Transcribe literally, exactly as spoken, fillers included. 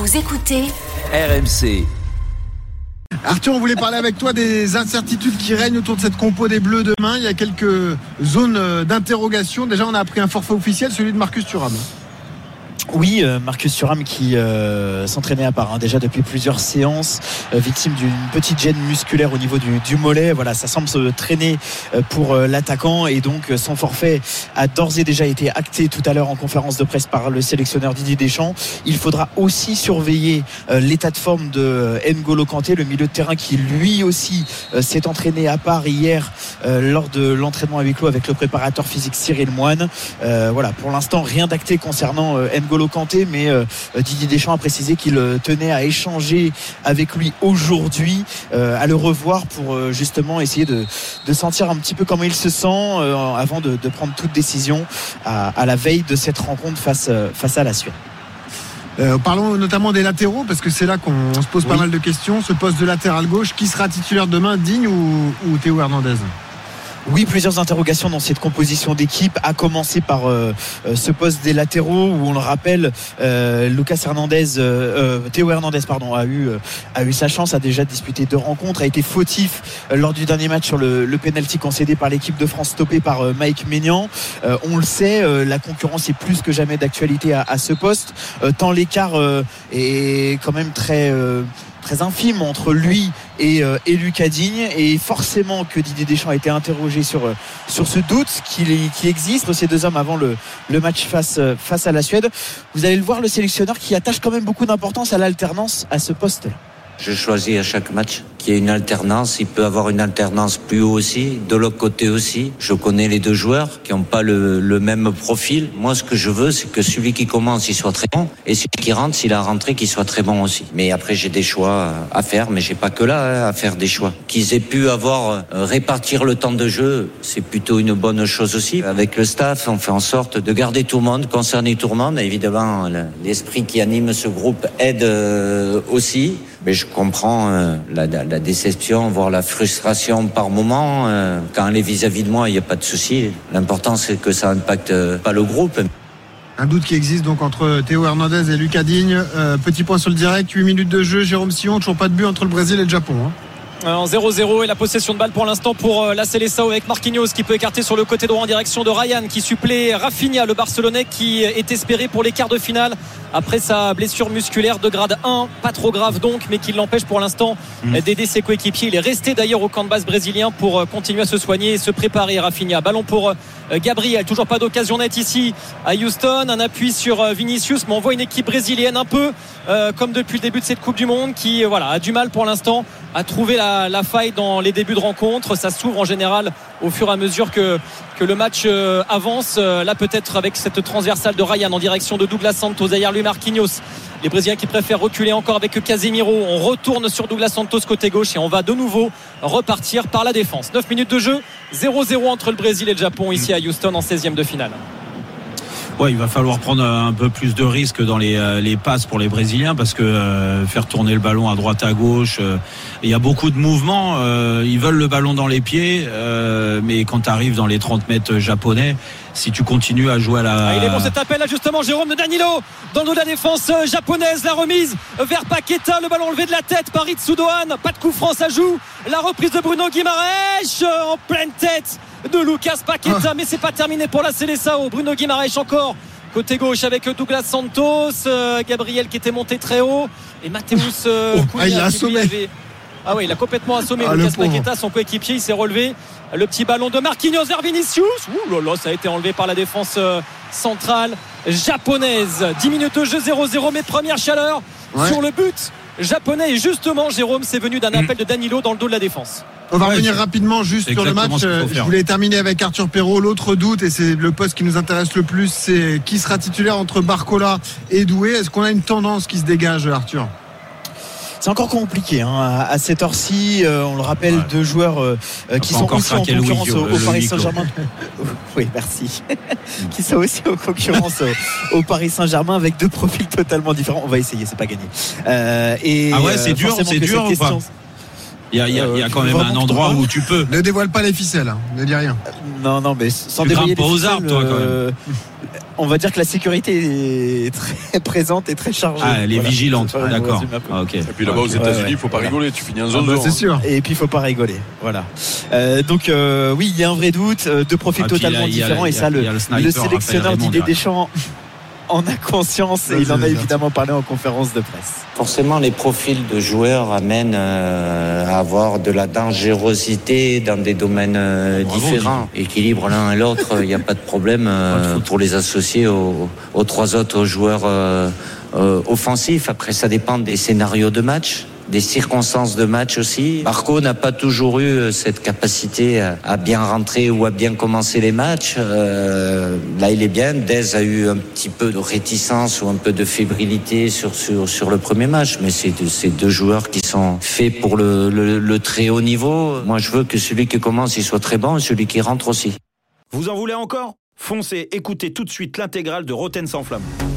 Vous écoutez R M C. Arthur, on voulait parler avec toi des incertitudes qui règnent autour de cette compo des Bleus demain. Il y a quelques zones d'interrogation. Déjà, on a appris un forfait officiel, celui de Marcus Thuram. Oui, euh, Marcus Thuram qui euh, s'entraînait à part hein, déjà depuis plusieurs séances, euh, victime d'une petite gêne musculaire au niveau du, du mollet. Voilà, ça semble se traîner euh, pour euh, l'attaquant et donc euh, son forfait a d'ores et déjà été acté tout à l'heure en conférence de presse par le sélectionneur Didier Deschamps. Il faudra aussi surveiller euh, l'état de forme de euh, N'Golo Kanté, le milieu de terrain qui lui aussi euh, s'est entraîné à part hier euh, lors de l'entraînement à huis clos avec le préparateur physique Cyril Moine. Euh, voilà, pour l'instant rien d'acté concernant euh, N'Golo Kanté, mais euh, Didier Deschamps a précisé qu'il euh, tenait à échanger avec lui aujourd'hui, euh, à le revoir pour euh, justement essayer de, de sentir un petit peu comment il se sent euh, avant de, de prendre toute décision à, à la veille de cette rencontre face, euh, face à la Suède. Euh, parlons notamment des latéraux parce que c'est là qu'on se pose oui. pas mal de questions. Ce poste de latéral gauche, qui sera titulaire demain, Digne ou, ou Théo Hernandez ? Oui, plusieurs interrogations dans cette composition d'équipe, à commencer par euh, ce poste des latéraux où on le rappelle, euh, Lucas Hernandez, euh, Théo Hernandez pardon, a eu euh, a eu sa chance, a déjà disputé deux rencontres, a été fautif euh, lors du dernier match sur le, le penalty concédé par l'équipe de France, stoppé par euh, Mike Maignan. Euh, on le sait, euh, la concurrence est plus que jamais d'actualité à, à ce poste, euh, tant l'écart euh, est quand même très euh, très infime entre lui et, euh, et Lucas Digne, et forcément que Didier Deschamps a été interrogé sur, euh, sur ce doute qui, qui existe entre ces deux hommes avant le, le match face, euh, face à la Suède. Vous allez le voir, le sélectionneur qui attache quand même beaucoup d'importance à l'alternance à ce poste-là. Je choisis à chaque match qu'il y ait une alternance. Il peut avoir une alternance plus haut aussi, de l'autre côté aussi. Je connais les deux joueurs qui n'ont pas le, le même profil. Moi, ce que je veux, c'est que celui qui commence, il soit très bon. Et celui qui rentre, s'il a rentré, qu'il soit très bon aussi. Mais après, j'ai des choix à faire. Mais j'ai pas que là hein, à faire des choix. Qu'ils aient pu avoir, euh, répartir le temps de jeu, c'est plutôt une bonne chose aussi. Avec le staff, on fait en sorte de garder tout le monde, concerner tout le monde. Évidemment, l'esprit qui anime ce groupe aide euh, aussi. Mais je comprends euh, la, la, la déception, voire la frustration par moment. Euh, quand elle est vis-à-vis de moi, il n'y a pas de souci. L'important, c'est que ça n'impacte pas le groupe. Un doute qui existe donc entre Théo Hernandez et Lucas Digne. Euh, petit point sur le direct, huit minutes de jeu. Jérôme Sillon, toujours pas de but entre le Brésil et le Japon. Hein. En zéro zéro et la possession de balle pour l'instant pour la Seleção avec Marquinhos qui peut écarter sur le côté droit en direction de Ryan qui supplée Rafinha, le Barcelonais qui est espéré pour les quarts de finale après sa blessure musculaire de grade un, pas trop grave donc, mais qui l'empêche pour l'instant mmh. d'aider ses coéquipiers. Il est resté d'ailleurs au camp de base brésilien pour continuer à se soigner et se préparer. Rafinha, ballon pour Gabriel, toujours pas d'occasion nette ici à Houston, un appui sur Vinicius, mais on voit une équipe brésilienne un peu euh, comme depuis le début de cette Coupe du Monde qui euh, voilà, a du mal pour l'instant à trouver la, la faille dans les débuts de rencontre. Ça s'ouvre en général au fur et à mesure que, que le match euh, avance. Euh, là peut-être avec cette transversale de Ryan en direction de Douglas Santos, derrière lui Marquinhos. Les Brésiliens qui préfèrent reculer encore avec Casemiro. On retourne sur Douglas Santos côté gauche et on va de nouveau repartir par la défense. neuf minutes de jeu, zéro zéro entre le Brésil et le Japon ici à Houston en seizième de finale. Ouais, il va falloir prendre un peu plus de risques dans les, les passes pour les Brésiliens parce que euh, faire tourner le ballon à droite à gauche, euh, il y a beaucoup de mouvements. Euh, ils veulent le ballon dans les pieds, euh, mais quand tu arrives dans les trente mètres japonais, si tu continues à jouer à la... Ah, il est bon cet appel là justement, Jérôme de Danilo dans le dos de la défense japonaise, la remise vers Paqueta, le ballon levé de la tête par Itsudoan, pas de coup franc, ça joue, la reprise de Bruno Guimaraes en pleine tête de Lucas Paqueta, ah. mais c'est pas terminé pour la Seleção. Bruno Guimaraes encore côté gauche avec Douglas Santos, euh, Gabriel qui était monté très haut et Mateusz euh, oh, ah, il a assommé. Avait... ah oui, il a complètement assommé ah, Lucas Paqueta, son coéquipier, il s'est relevé. Le petit ballon de Marquinhos vers Vinicius. Ouh là là, ça a été enlevé par la défense euh, centrale japonaise. dix minutes de jeu, zéro zéro, mais première chaleur ouais. sur le but japonais. Et justement, Jérôme, c'est venu d'un appel de Danilo dans le dos de la défense. On va ouais, revenir rapidement juste sur le match. Je voulais terminer avec Arthur Perrault. L'autre doute, et c'est le poste qui nous intéresse le plus, c'est qui sera titulaire entre Barcola et Doué. Est-ce qu'on a une tendance qui se dégage, Arthur ? C'est encore compliqué hein. À cette heure-ci, euh, on le rappelle, ouais. deux joueurs euh, qui sont aussi en concurrence au, au Paris Saint-Germain. Oui, merci. Qui sont aussi en concurrence au, au Paris Saint-Germain avec deux profils totalement différents. On va essayer, c'est pas gagné. Euh, et ah ouais, c'est dur, c'est dur ou pas ? Il y a, il y a, il y a quand même un endroit où tu peux. Ne dévoile pas les ficelles, hein. Ne dis rien. Non, non, mais sans tu dévoiler les ficelles. Tu grimpes pas aux arbres, toi, quand même. On va dire que la sécurité est très présente et très chargée. Ah, elle est voilà. vigilante, d'accord. Ah, okay. Et puis là-bas aux États-Unis, il ouais, ouais. faut pas rigoler, tu finis en zone. Ah bah, c'est sûr. Et puis il faut pas rigoler, voilà. Euh, donc euh, oui, il y a un vrai doute, euh, deux profils ah, totalement là, différents, a, et ça le, le, sniper, le sélectionneur Didier Deschamps en a conscience et il en a évidemment parlé en conférence de presse. Forcément, les profils de joueurs amènent euh, à avoir de la dangerosité dans des domaines euh, Bravo, différents. Dieu. Équilibre l'un et l'autre, il n'y a pas de problème euh, pour les associer aux, aux trois autres joueurs euh, euh, offensifs. Après, ça dépend des scénarios de match, des circonstances de match aussi. Barco n'a pas toujours eu cette capacité à bien rentrer ou à bien commencer les matchs. Euh, là, il est bien. Dez a eu un petit peu de réticence ou un peu de fébrilité sur, sur, sur le premier match. Mais c'est ces deux joueurs qui sont faits pour le, le, le très haut niveau. Moi, je veux que celui qui commence, il soit très bon et celui qui rentre aussi. Vous en voulez encore ? Foncez, écoutez tout de suite l'intégrale de Roten sans flamme.